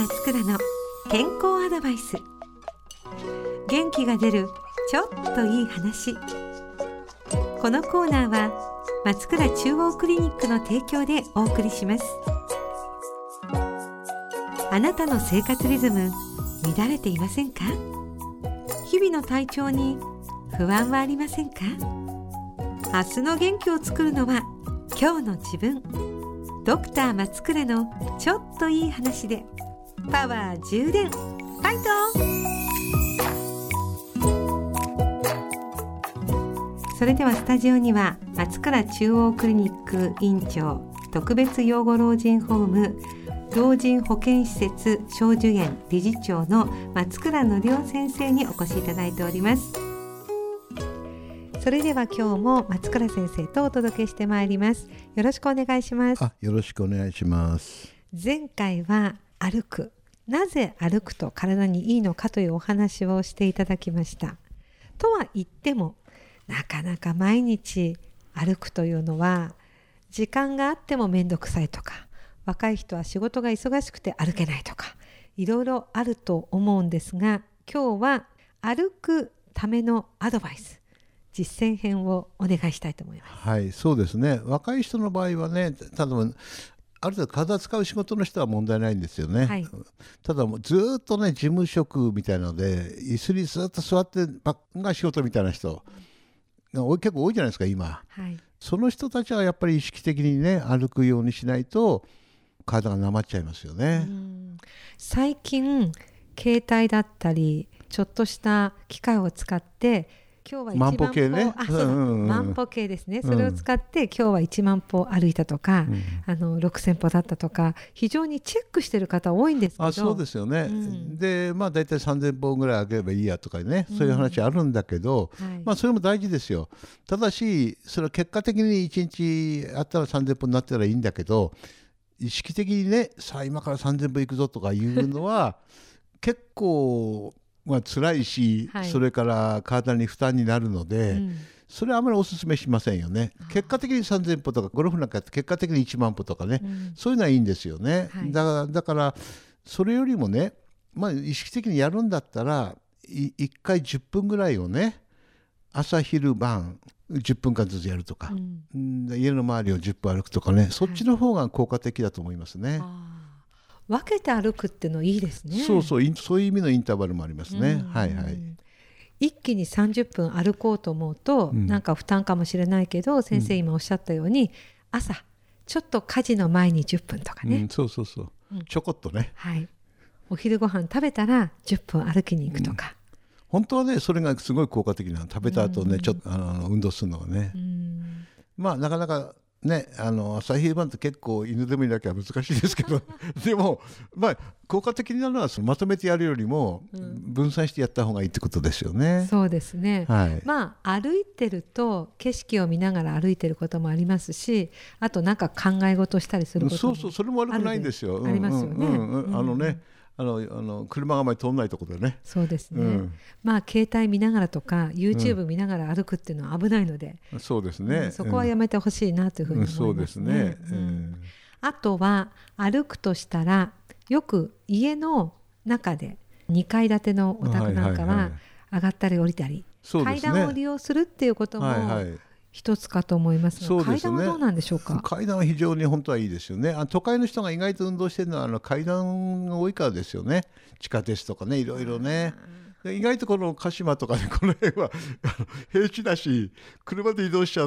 松倉の健康アドバイス。元気が出るちょっといい話。このコーナーは松倉中央クリニックの提供でお送りします。あなたの生活リズム乱れていませんか？日々の体調に不安はありませんか？明日の元気を作るのは今日の自分。ドクター松倉のちょっといい話でパワー充電。ファイト。それではスタジオには松倉中央クリニック院長、特別養護老人ホーム老人保健施設小寿園理事長の松倉則夫先生にお越しいただいております。それでは今日も松倉先生とお届けしてまいります。よろしくお願いします。 よろしくお願いします。 前回は歩く、なぜ歩くと体にいいのかというお話をしていただきました。とは言ってもなかなか毎日歩くというのは時間があってもめんどくさいとか、若い人は仕事が忙しくて歩けないとか、いろいろあると思うんですが、今日は歩くためのアドバイス、実践編をお願いしたいと思います。 はい、そうですね。若い人の場合はね、ただある程度体を使う仕事の人は問題ないんですよね。はい、ただもうずっとね、事務職みたいなので椅子にずっと座ってばっか仕事みたいな人結構多いじゃないですか今。はい、その人たちはやっぱり意識的にね歩くようにしないと体がなまっちゃいますよね。 最近携帯だったりちょっとした機械を使って今日は1万歩、 万歩計ね、 万歩計ですね、それを使って今日は1万歩歩いたとか、6000歩だったとか、非常にチェックしてる方多いんですけど。 そうですよね。でだいたい3000歩ぐらい歩けばいいやとかね、そういう話あるんだけど、それも大事ですよ。ただしそれは結果的に1日あったら3000歩になったらいいんだけど、意識的にね、さあ今から3000歩行くぞとかいうのは結構辛いし、それから体に負担になるので、それはあまりお勧めしませんよね。結果的に3000歩とかゴルフなんかやって結果的に1万歩とかね、そういうのはいいんですよね。だからそれよりもね、意識的にやるんだったら1回10分ぐらいをね、朝昼晩10分間ずつやるとか、家の周りを10分歩くとかね、そっちの方が効果的だと思いますね。 分けて歩くってのいいですね。 そういう意味のインターバルもありますね。 一気に30分歩こうと思うと、なんか負担かもしれないけど、先生今おっしゃったように、朝ちょっと家事の前に10分とかね、 ちょこっとね、 お昼ご飯食べたら10分歩きに行くとか、 本当はねそれがすごい効果的なの。食べた後ね、ちょっと運動するのはね、なかなかね、朝昼晩って結構犬でもいなきゃ難しいですけどでも効果的なのはまとめてやるよりも分散してやった方がいいってことですよね。 そうですね。歩いてると景色を見ながら歩いてることもありますし、あとなんか考え事したりすることもそれも悪くないんですよ。 ありますよね。 車があまり通らないところでね。 そうですね。携帯見ながらとか YouTube 見ながら歩くっていうのは危ないので、 そうですね。 そこはやめてほしいなというふうに思いますね。 そうですね。 あとは歩くとしたら、よく家の中で2階建てのお宅なんかは上がったり降りたり、階段を利用するっていうことも一つかと思いますが、階段はどうなんでしょうか？ 階段は非常に本当はいいですよね。都会の人が意外と運動してるのは階段が多いからですよね。地下鉄とかね、いろいろね。意外とこの鹿島とかね、この辺は平地だし車で移動しちゃって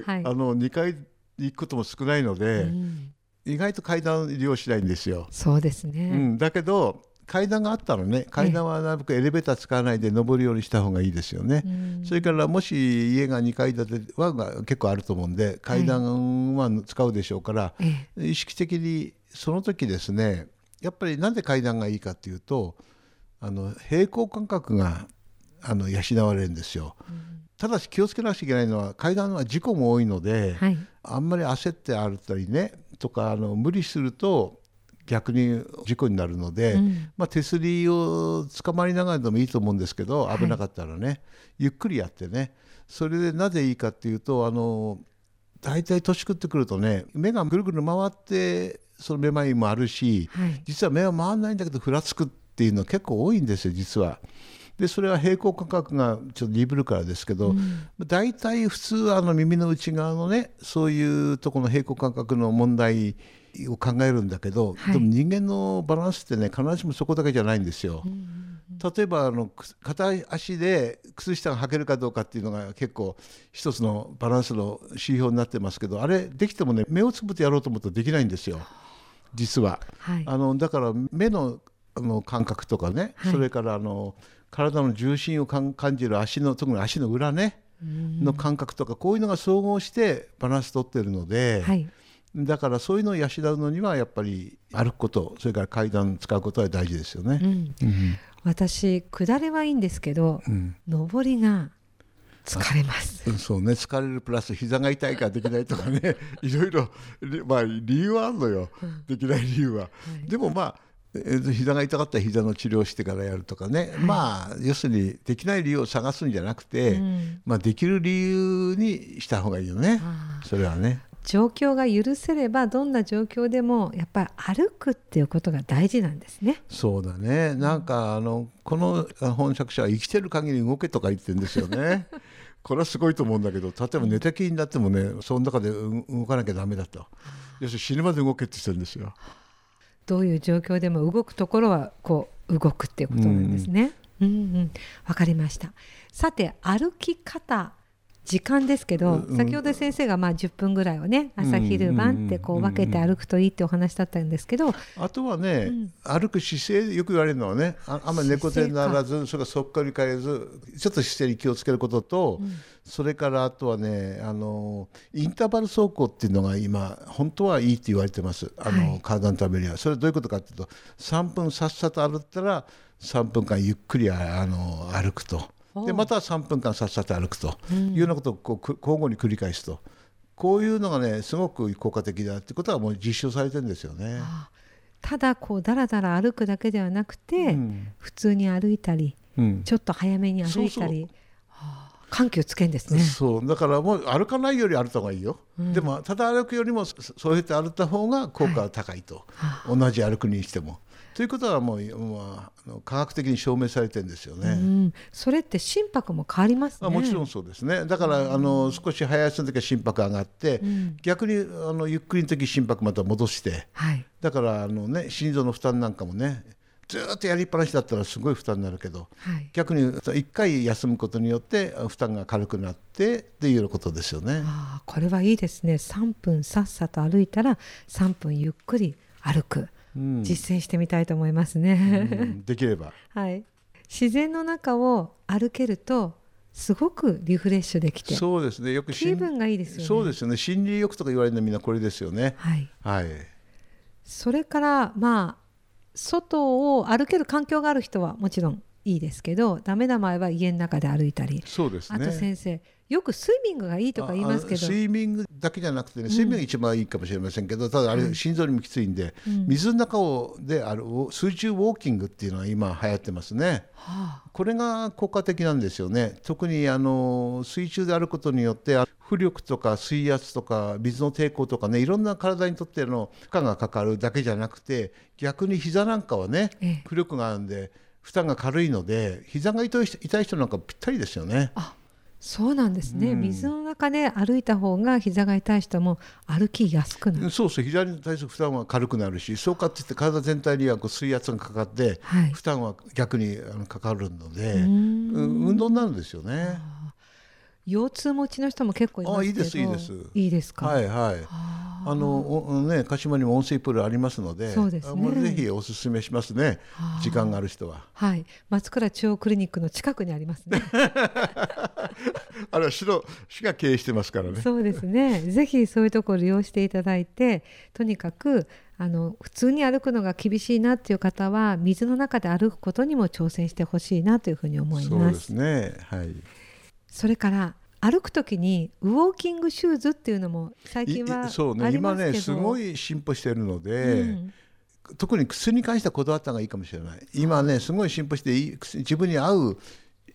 、2階に行くことも少ないので、意外と階段利用しないんですよ。 そうですね。 だけど階段があったらね、階段はなるべくエレベーター使わないで上るようにした方がいいですよね。それからもし家が2階建ては結構あると思うんで、階段は使うでしょうから、意識的にその時ですね、やっぱりなんで階段がいいかっていうと、平衡感覚が養われるんですよ。ただし気をつけなきゃいけないのは、階段は事故も多いので、あんまり焦って歩いたりねとか無理すると逆に事故になるので、手すりを捕まりながらでもいいと思うんですけど、危なかったらね、ゆっくりやってね。それでなぜいいかっていうと、 大体年食ってくるとね、目がぐるぐる回ってそのめまいもあるし、はい、実は目は回らないんだけどふらつくっていうの結構多いんですよ実は。でそれは平衡感覚がちょっと鈍るからですけど、大体普通耳の内側のねそういうところの平衡感覚の問題を考えるんだけど、はい、でも人間のバランスってね必ずしもそこだけじゃないんですよ。例えば片足で靴下が履けるかどうかっていうのが結構一つのバランスの指標になってますけど、あれできてもね目をつぶってやろうと思うとできないんですよ実は、はい、だから目の感覚とかね、はい、それから体の重心を感じる特に足の裏ねの感覚とか、こういうのが総合してバランス取ってるので、はい、だからそういうのを養うのにはやっぱり歩くこと、それから階段使うことは大事ですよね。 私下りはいいんですけど、上りが疲れます。 そうね、疲れるプラス膝が痛いからできないとかねいろいろ、理由はあるのよ、できない理由は、はい、でも膝が痛かったら膝の治療してからやるとかね、はい、要するにできない理由を探すんじゃなくて、できる理由にした方がいいよね。それはね、 状況が許せればどんな状況でもやっぱり歩くっていうことが大事なんですね。 そうだね、なんかこの本作者は生きてる限り動けとか言ってるんですよねこれはすごいと思うんだけど、例えば寝たきりになってもねその中で動かなきゃダメだと、要するに死ぬまで動けって言ってるんですよ。 どういう状況でも動くところはこう動くっていうことなんですね。わかりました。さて歩き方時間ですけど、先ほど先生が10分ぐらいをね朝昼晩ってこう分けて歩くといいってお話だったんですけど、 あとはね、歩く姿勢よく言われるのはね、あんまり猫背にならず、それからそっかり返ずちょっと姿勢に気をつけることと、それからあとはねインターバル走行っていうのが今本当はいいって言われてます。体のためには。それはどういうことかっていうと、3分さっさと歩ったら3分間ゆっくり歩くと。でまた3分間さっさと歩くというようなことを交互に繰り返すと、こういうのがねすごく効果的だってことはもう実証されてるんですよね。 ただこうだらだら歩くだけではなくて、普通に歩いたり、ちょっと早めに歩いたり、緩急つけんですね。 そうだからもう歩かないより歩いた方がいいよ、でもただ歩くよりもそうやって歩いた方が効果が高いと、同じ歩くにしてもということはもう科学的に証明されてるんですよね。 それって心拍も変わりますね。 もちろんそうですね。だから少し早足の時は心拍上がって、逆にゆっくりの時心拍また戻して、だから心臓の負担なんかもねずっとやりっぱなしだったらすごい負担になるけど、逆に1回休むことによって負担が軽くなってっていうようなことですよね。 これはいいですね。3分さっさと歩いたら3分ゆっくり歩く、実践してみたいと思いますね。 できれば、 自然の中を歩けるとすごくリフレッシュできて、 そうですね、よく気分がいいですよね。 そうですよね、心理欲とか言われるのはみんなこれですよね。 それから外を歩ける環境がある人はもちろんいいですけど、ダメな場合は家の中で歩いたり。 そうですね。 あと先生よくスイミングがいいとか言いますけど、 スイミングだけじゃなくてね、スイミングが一番いいかもしれませんけど、ただあれ心臓にもきついんで、水の中で水中ウォーキングっていうのが今流行ってますね。これが効果的なんですよね。特に水中であることによって浮力とか水圧とか水の抵抗とかね、いろんな体にとっての負荷がかかるだけじゃなくて、逆に膝なんかはね浮力があるんで負担が軽いので、膝が痛い人なんかぴったりですよね。 そうなんですね。水の中で歩いた方が膝が痛い人も歩きやすくなる。 そうそう、膝に対する負担は軽くなるし、そうかっていって体全体には水圧がかかって、負担は逆にかかるので、運動になるんですよね。 腰痛持ちの人も結構いますけど。 いいですいいです。 いいですか。 鹿島にも温水プールありますので、 そうですね、 ぜひおすすめしますね。時間がある人は。 松倉中央クリニックの近くにありますね。 あれは市が経営してますからね。 そうですね。ぜひそういうところを利用していただいて、とにかく普通に歩くのが厳しいなっていう方は水の中で歩くことにも挑戦してほしいなというふうに思います。 そうですね。 それから歩くときにウォーキングシューズっていうのも最近はありますけど、 今ねすごい進歩しているので、特に靴に関してはこだわった方がいいかもしれない。今ねすごい進歩して自分に合う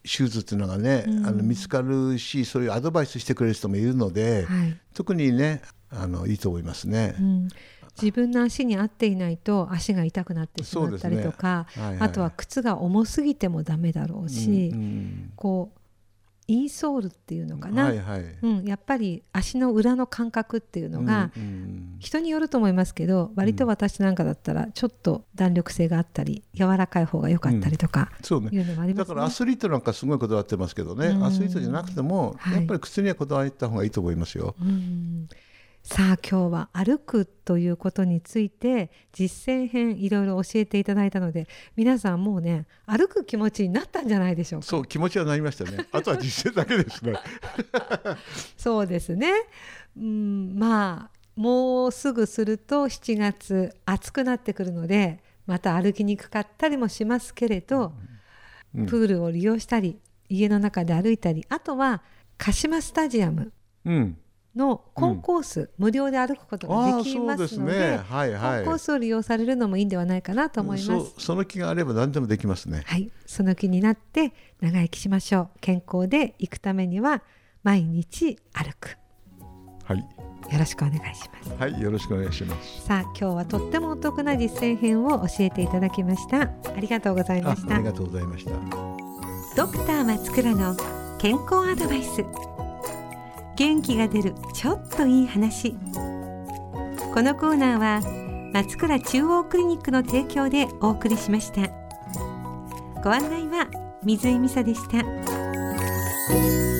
手術っていうのがね、見つかるし、そういうアドバイスしてくれる人もいるので、特にねいいと思いますね。 自分の足に合っていないと足が痛くなってしまったりとか、あとは靴が重すぎてもダメだろうし、こうインソールっていうのかな、やっぱり足の裏の感覚っていうのが、人によると思いますけど、割と私なんかだったらちょっと弾力性があったり柔らかい方が良かったりとかいうのもありますね。 だからアスリートなんかすごいこだわってますけどね、アスリートじゃなくてもやっぱり靴にはこだわった方がいいと思いますよ。 さあ今日は歩くということについて実践編いろいろ教えていただいたので、皆さんもうね歩く気持ちになったんじゃないでしょうか。 そう、気持ちはなりましたね。あとは実践だけですね。 そうですね。まあもうすぐすると7月暑くなってくるので、また歩きにくかったりもしますけれど、プールを利用したり家の中で歩いたり、あとは鹿島スタジアムのコンコース、無料で歩くことができますので、コンコースを利用されるのもいいんではないかなと思います。 その気があれば何でもできますね。 はい、その気になって長生きしましょう。健康で行くためには毎日歩く。 はい、 よろしくお願いします。 はい、よろしくお願いします。 さあ今日はとってもお得な実践編を教えていただきました。ありがとうございました。 ありがとうございました。 ドクター松倉の健康アドバイス。元気が出るちょっといい話。このコーナーは松倉中央クリニックの提供でお送りしました。ご案内は水井美沙でした。